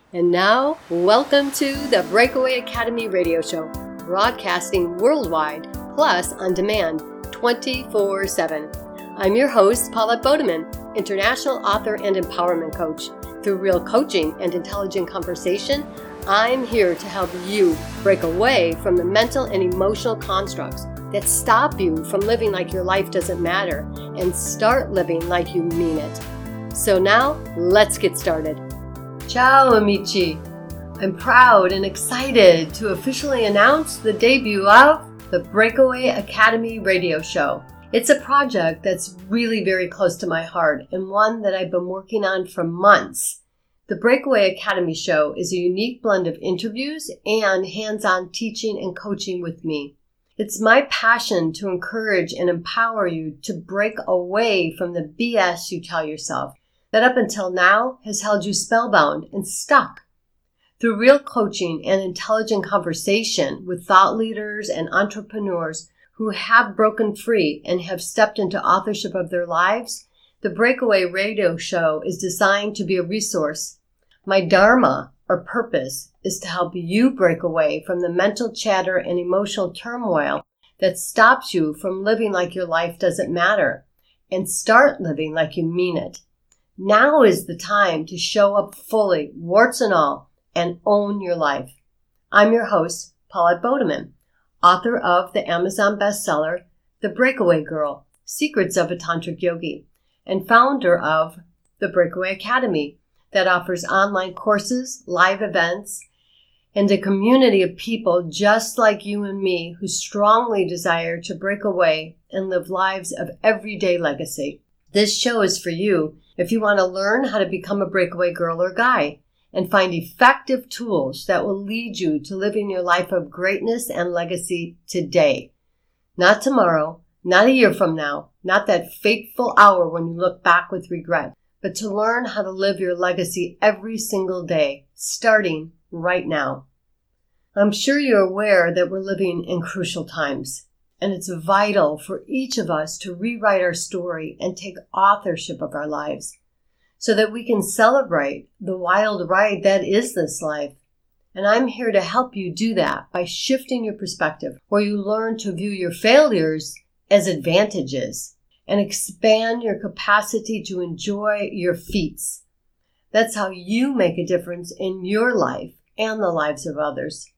And now, welcome to the Breakaway Academy radio show, broadcasting worldwide, plus on demand, 24/7. I'm your host, Paulette Bodeman, international author and empowerment coach. Through real coaching and intelligent conversation, I'm here to help you break away from the mental and emotional constructs that stop you from living like your life doesn't matter and start living like you mean it. So now, let's get started. Ciao, amici. I'm proud and excited to officially announce the debut of the Breakaway Academy radio show. It's a project that's really very close to my heart and one that I've been working on for months. The Breakaway Academy show is a unique blend of interviews and hands-on teaching and coaching with me. It's my passion to encourage and empower you to break away from the BS you tell yourself that up until now has held you spellbound and stuck. Through real coaching and intelligent conversation with thought leaders and entrepreneurs who have broken free and have stepped into authorship of their lives, the Breakaway radio show is designed to be a resource. My dharma, or purpose, is to help you break away from the mental chatter and emotional turmoil that stops you from living like your life doesn't matter and start living like you mean it. Now is the time to show up fully, warts and all, and own your life. I'm your host, Paulette Bodeman, author of the Amazon bestseller, The Breakaway Girl, Secrets of a Tantric Yogi, and founder of the Breakaway Academy that offers online courses, live events, and a community of people just like you and me who strongly desire to break away and live lives of everyday legacy. This show is for you if you want to learn how to become a breakaway girl or guy and find effective tools that will lead you to living your life of greatness and legacy today. Not tomorrow, not a year from now, not that fateful hour when you look back with regret, but to learn how to live your legacy every single day, starting right now. I'm sure you're aware that we're living in crucial times. And it's vital for each of us to rewrite our story and take authorship of our lives so that we can celebrate the wild ride that is this life. And I'm here to help you do that by shifting your perspective, where you learn to view your failures as advantages and expand your capacity to enjoy your feats. That's how you make a difference in your life and the lives of others.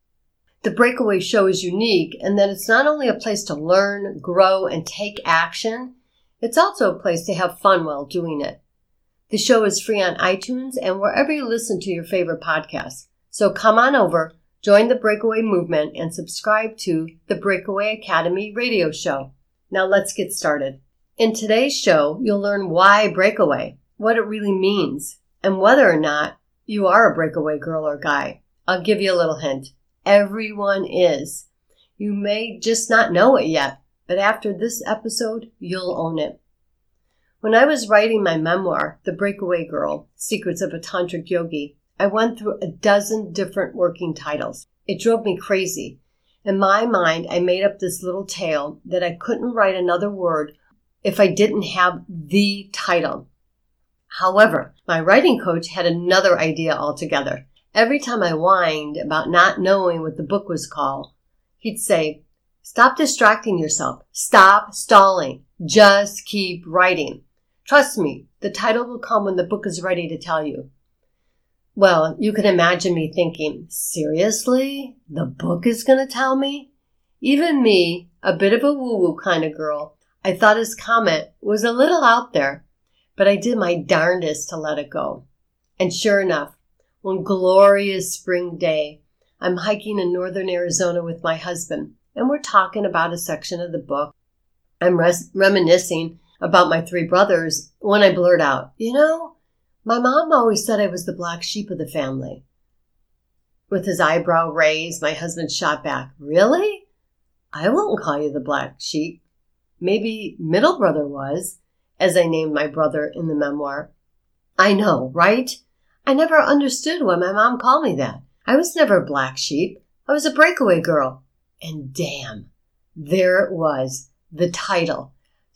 The Breakaway show is unique in that it's not only a place to learn, grow, and take action, it's also a place to have fun while doing it. The show is free on iTunes and wherever you listen to your favorite podcasts. So come on over, join the Breakaway movement, and subscribe to the Breakaway Academy radio show. Now let's get started. In today's show, you'll learn why breakaway, what it really means, and whether or not you are a breakaway girl or guy. I'll give you a little hint. Everyone is. You may just not know it yet, but after this episode, you'll own it. When I was writing my memoir, The Breakaway Girl, Secrets of a Tantric Yogi, I went through a dozen different working titles. It drove me crazy. In my mind, I made up this little tale that I couldn't write another word if I didn't have the title. However, my writing coach had another idea altogether. Every time I whined about not knowing what the book was called, he'd say, "Stop distracting yourself. Stop stalling. Just keep writing. Trust me, the title will come when the book is ready to tell you." Well, you can imagine me thinking, seriously? The book is going to tell me? Even me, a bit of a woo-woo kind of girl, I thought his comment was a little out there, but I did my darndest to let it go. And sure enough, one glorious spring day, I'm hiking in northern Arizona with my husband, and we're talking about a section of the book. I'm reminiscing about my three brothers when I blurt out, my mom always said I was the black sheep of the family. With his eyebrow raised, my husband shot back, "Really? I wouldn't call you the black sheep. Maybe middle brother was," as I named my brother in the memoir. I know, right? I never understood why my mom called me that. I was never a black sheep. I was a breakaway girl. And damn, there it was, the title,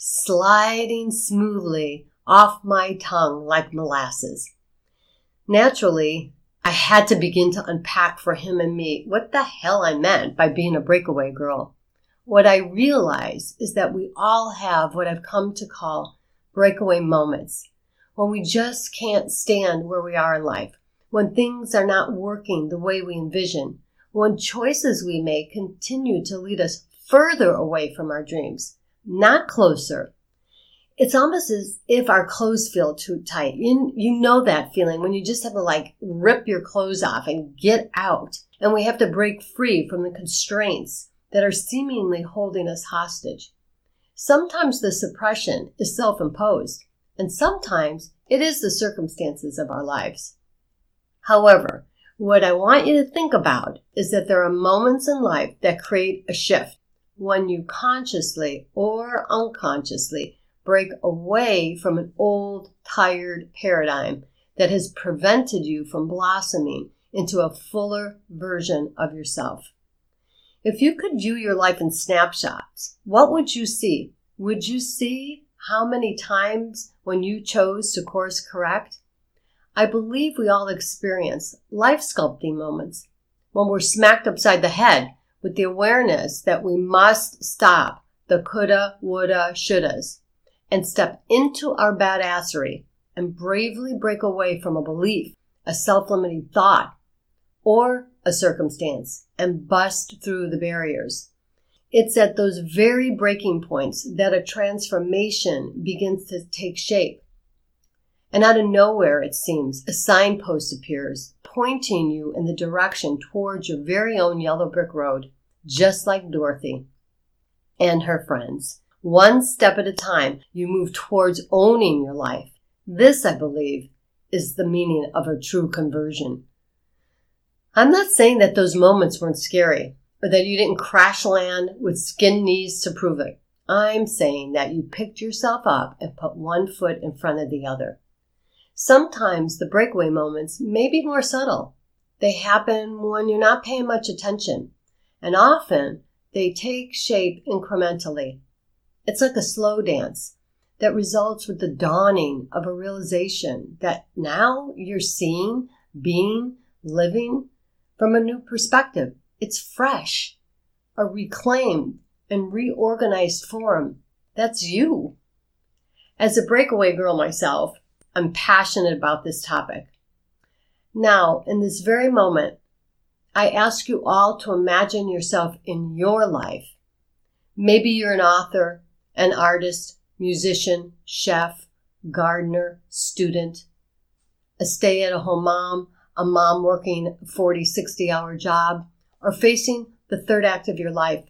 sliding smoothly off my tongue like molasses. Naturally, I had to begin to unpack for him and me what the hell I meant by being a breakaway girl. What I realize is that we all have what I've come to call breakaway moments, when we just can't stand where we are in life, when things are not working the way we envision, when choices we make continue to lead us further away from our dreams, not closer. It's almost as if our clothes feel too tight. You know that feeling when you just have to rip your clothes off and get out. And we have to break free from the constraints that are seemingly holding us hostage. Sometimes the suppression is self-imposed, and sometimes it is the circumstances of our lives. However, what I want you to think about is that there are moments in life that create a shift when you consciously or unconsciously break away from an old, tired paradigm that has prevented you from blossoming into a fuller version of yourself. If you could view your life in snapshots, what would you see? Would you see how many times when you chose to course correct? I believe we all experience life sculpting moments when we're smacked upside the head with the awareness that we must stop the coulda, woulda, shouldas and step into our badassery and bravely break away from a belief, a self-limiting thought, or a circumstance and bust through the barriers. It's at those very breaking points that a transformation begins to take shape. And out of nowhere, it seems, a signpost appears, pointing you in the direction towards your very own yellow brick road, just like Dorothy and her friends. One step at a time, you move towards owning your life. This, I believe, is the meaning of a true conversion. I'm not saying that those moments weren't scary, or that you didn't crash land with skinned knees to prove it. I'm saying that you picked yourself up and put one foot in front of the other. Sometimes the breakaway moments may be more subtle. They happen when you're not paying much attention, and often they take shape incrementally. It's like a slow dance that results with the dawning of a realization that now you're seeing, being, living from a new perspective. It's fresh, a reclaimed and reorganized form. That's you. As a breakaway girl myself, I'm passionate about this topic. Now, in this very moment, I ask you all to imagine yourself in your life. Maybe you're an author, an artist, musician, chef, gardener, student, a stay-at-home mom, a mom working a 40, 60-hour job, or facing the third act of your life.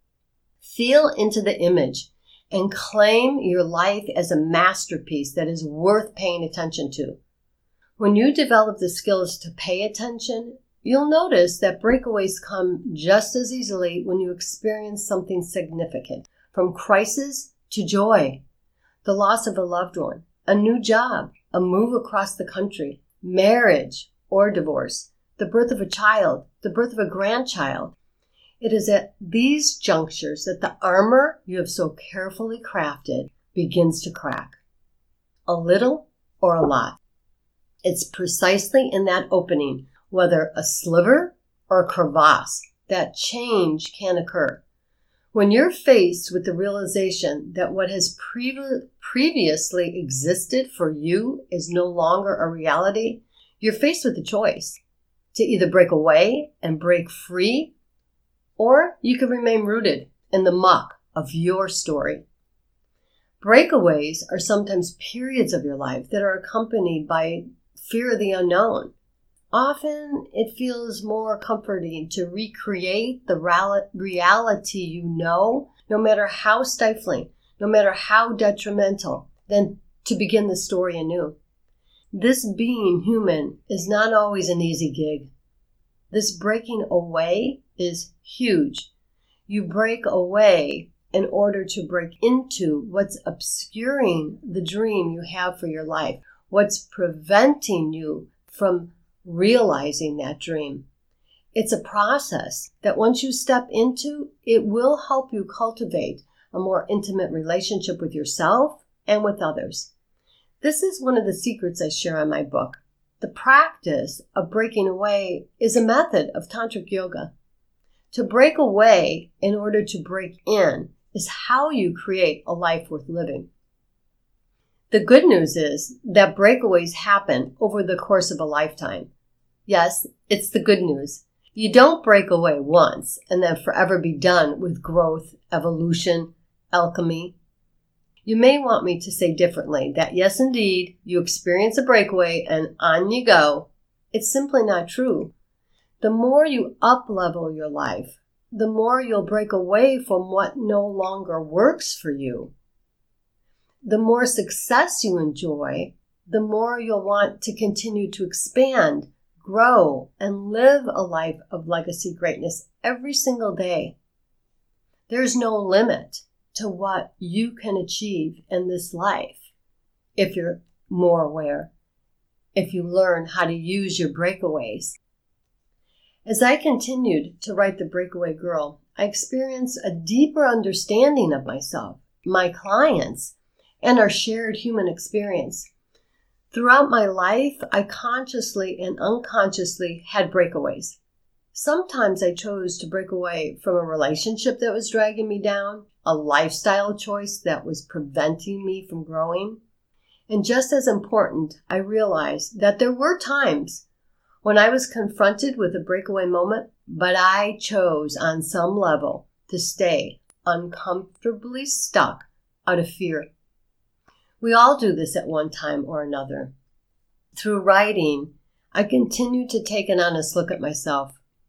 Feel into the image and claim your life as a masterpiece that is worth paying attention to. When you develop the skills to pay attention, you'll notice that breakaways come just as easily when you experience something significant, from crisis to joy, the loss of a loved one, a new job, a move across the country, marriage or divorce, the birth of a child, the birth of a grandchild. It is at these junctures that the armor you have so carefully crafted begins to crack. A little or a lot. It's precisely in that opening, whether a sliver or a crevasse, that change can occur. When you're faced with the realization that what has previously existed for you is no longer a reality, you're faced with a choice to either break away and break free, or you can remain rooted in the muck of your story. Breakaways are sometimes periods of your life that are accompanied by fear of the unknown. Often it feels more comforting to recreate the reality you know, no matter how stifling, no matter how detrimental, than to begin the story anew. This being human is not always an easy gig. This breaking away is huge. You break away in order to break into what's obscuring the dream you have for your life, what's preventing you from realizing that dream. It's a process that once you step into, it will help you cultivate a more intimate relationship with yourself and with others. This is one of the secrets I share in my book, The practice of breaking away is a method of tantric yoga. To break away in order to break in is how you create a life worth living. The good news is that breakaways happen over the course of a lifetime. Yes, it's the good news. You don't break away once and then forever be done with growth, evolution, alchemy. You may want me to say differently that yes, indeed, you experience a breakaway and on you go. It's simply not true. The more you up-level your life, the more you'll break away from what no longer works for you. The more success you enjoy, the more you'll want to continue to expand, grow, and live a life of legacy greatness every single day. There's no limit to what you can achieve in this life if you're more aware, if you learn how to use your breakaways. As I continued to write The Breakaway Girl, I experienced a deeper understanding of myself, my clients, and our shared human experience. Throughout my life, I consciously and unconsciously had breakaways. Sometimes I chose to break away from a relationship that was dragging me down, a lifestyle choice that was preventing me from growing. And just as important, I realized that there were times when I was confronted with a breakaway moment, but I chose on some level to stay uncomfortably stuck out of fear. We all do this at one time or another. Through writing, I continue to take an honest look at myself.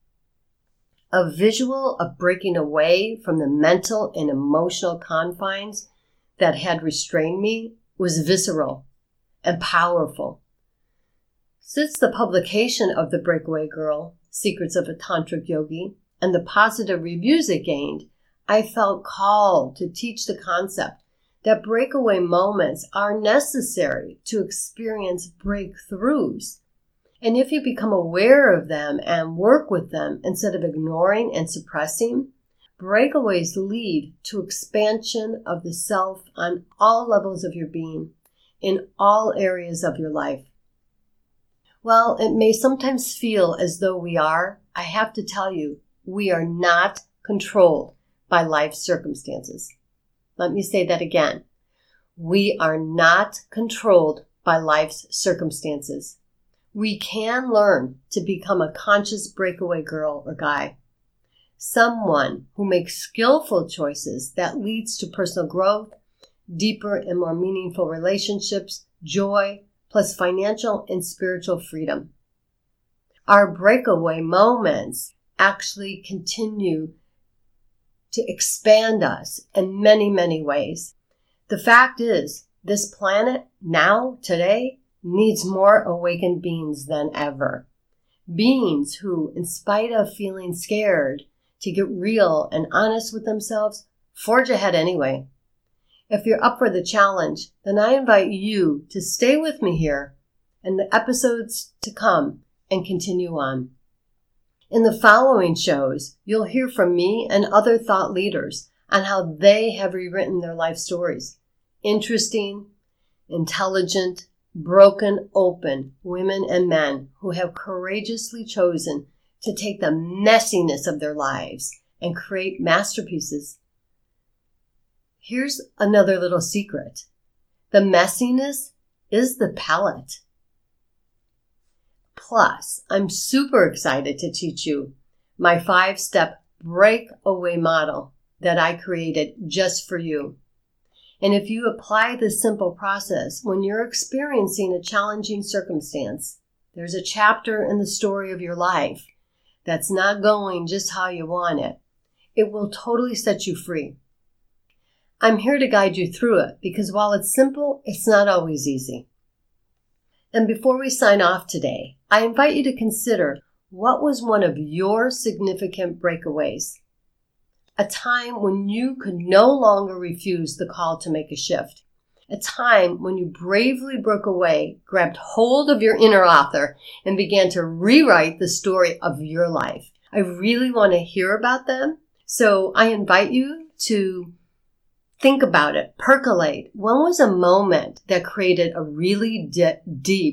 A visual of breaking away from the mental and emotional confines that had restrained me was visceral and powerful. Since the publication of The Breakaway Girl, Secrets of a Tantric Yogi, and the positive reviews it gained, I felt called to teach the concept that breakaway moments are necessary to experience breakthroughs. And if you become aware of them and work with them instead of ignoring and suppressing, breakaways lead to expansion of the self on all levels of your being, in all areas of your life. While it may sometimes feel as though we are, I have to tell you, we are not controlled by life's circumstances. Let me say that again. We are not controlled by life's circumstances. We can learn to become a conscious breakaway girl or guy. Someone who makes skillful choices that leads to personal growth, deeper and more meaningful relationships, joy, plus financial and spiritual freedom. Our breakaway moments actually continue to expand us in many, many ways. The fact is, this planet now, today, needs more awakened beings than ever. Beings who, in spite of feeling scared to get real and honest with themselves, forge ahead anyway. If you're up for the challenge, then I invite you to stay with me here in the episodes to come and continue on. In the following shows, you'll hear from me and other thought leaders on how they have rewritten their life stories. Interesting, intelligent, broken open women and men who have courageously chosen to take the messiness of their lives and create masterpieces. Here's another little secret. The messiness is the palette. Plus, I'm super excited to teach you my 5-step breakaway model that I created just for you. And if you apply this simple process when you're experiencing a challenging circumstance, there's a chapter in the story of your life that's not going just how you want it, it will totally set you free. I'm here to guide you through it because while it's simple, it's not always easy. And before we sign off today, I invite you to consider what was one of your significant breakaways. A time when you could no longer refuse the call to make a shift. A time when you bravely broke away, grabbed hold of your inner author, and began to rewrite the story of your life. I really want to hear about them, so I invite you to think about it, percolate. When was a moment that created a really deep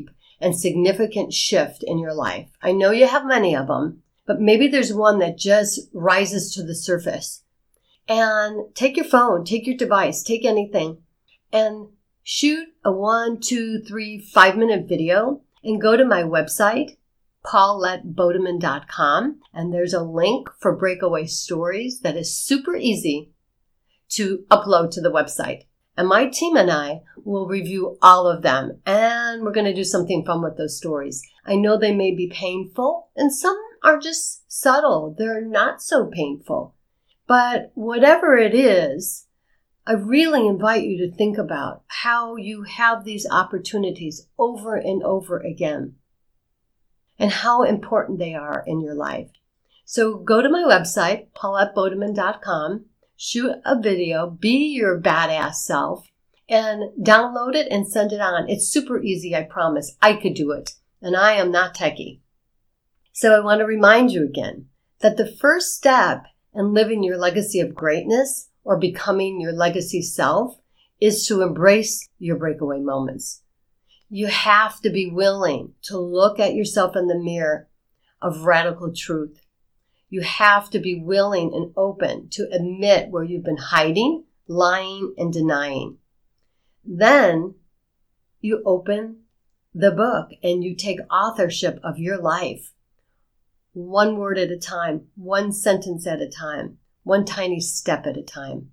and significant shift in your life. I know you have many of them, but maybe there's one that just rises to the surface. And take your phone, take your device, take anything, and shoot a 1, 2, 3, 5-minute video and go to my website, PauletteBodeman.com, and there's a link for Breakaway Stories that is super easy to upload to the website. And my team and I will review all of them, and we're going to do something fun with those stories. I know they may be painful, and some are just subtle. They're not so painful. But whatever it is, I really invite you to think about how you have these opportunities over and over again and how important they are in your life. So go to my website, PauletteBodeman.com, shoot a video, be your badass self, and download it and send it on. It's super easy, I promise. I could do it, and I am not techie. So I want to remind you again that the first step in living your legacy of greatness or becoming your legacy self is to embrace your breakaway moments. You have to be willing to look at yourself in the mirror of radical truth. You have to be willing and open to admit where you've been hiding, lying, and denying. Then you open the book and you take authorship of your life. One word at a time, one sentence at a time, one tiny step at a time.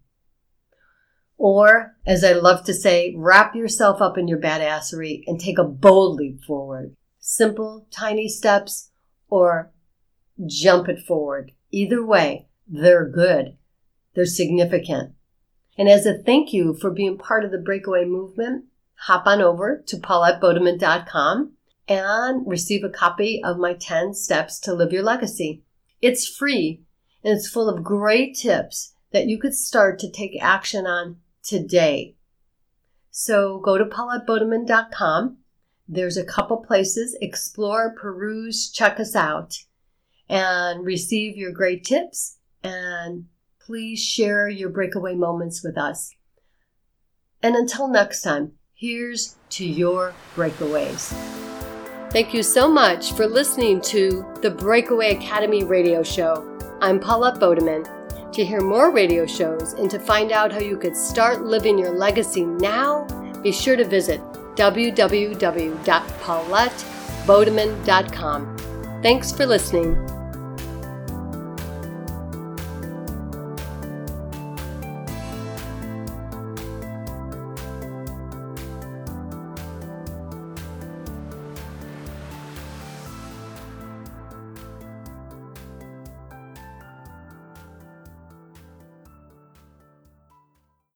Or, as I love to say, wrap yourself up in your badassery and take a bold leap forward. Simple, tiny steps, or jump it forward. Either way, they're good. They're significant. And as a thank you for being part of the Breakaway movement, hop on over to PauletteBodeman.com and receive a copy of my 10 Steps to Live Your Legacy. It's free, and it's full of great tips that you could start to take action on today. So go to PauletteBodeman.com. There's a couple places. Explore, peruse, check us out, and receive your great tips. And please share your breakaway moments with us. And until next time, here's to your breakaways. Thank you so much for listening to the Breakaway Academy radio show. I'm Paulette Bodeman. To hear more radio shows and to find out how you could start living your legacy now, be sure to visit www.PauletteBodeman.com. Thanks for listening.